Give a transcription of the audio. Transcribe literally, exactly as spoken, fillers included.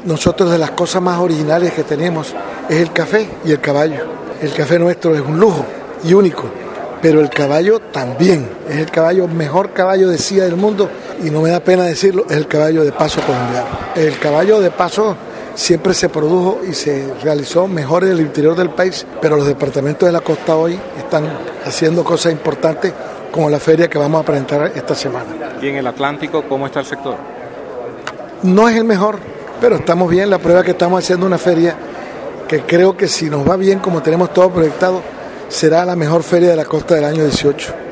nosotros de las cosas más originales que tenemos es el café y el caballo. El café nuestro es un lujo y único, pero el caballo también. Es el caballo, mejor caballo de silla del mundo, y no me da pena decirlo, es el caballo de paso colombiano. El caballo de paso siempre se produjo y se realizó mejor en el interior del país, pero los departamentos de la costa hoy están haciendo cosas importantes como la feria que vamos a presentar esta semana. ¿Y en el Atlántico cómo está el sector? No es el mejor, pero estamos bien. La prueba que estamos haciendo una feria que creo que si nos va bien como tenemos todo proyectado, será la mejor feria de la costa del año dieciocho.